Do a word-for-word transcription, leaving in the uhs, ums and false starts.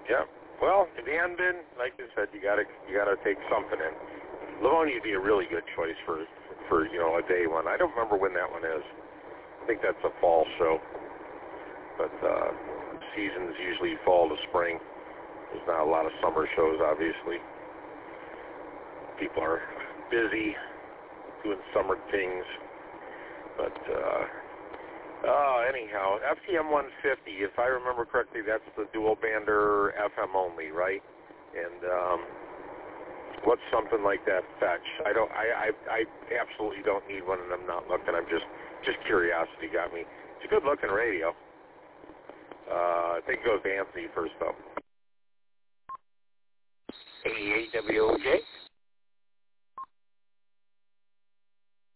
Yeah. Well, if you hadn't been, like I said, you gotta you gotta take something in. Livonia would be a really good choice for for you know a day one. I don't remember when that one is. I think that's a fall show, but uh, seasons usually fall to spring. There's not a lot of summer shows, obviously. People are busy doing summer things, but. Uh, Oh, anyhow, F C M one fifty, if I remember correctly, that's the dual bander F M only, right? And um, what's something like that fetch? I don't. I, I I absolutely don't need one, and I'm not looking. I'm just just curiosity got me. It's a good looking radio. Uh, I think it goes to Anthony first though. eighty-eight W O J.